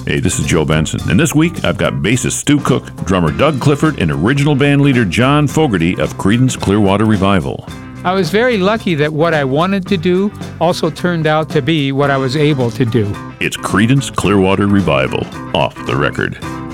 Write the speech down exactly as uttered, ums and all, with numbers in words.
Hey, this is Joe Benson, and this week I've got bassist Stu Cook, drummer Doug Clifford, and original band leader John Fogerty of Creedence Clearwater Revival. I was very lucky that what I wanted to do also turned out to be what I was able to do. It's Creedence Clearwater Revival, Off the Record.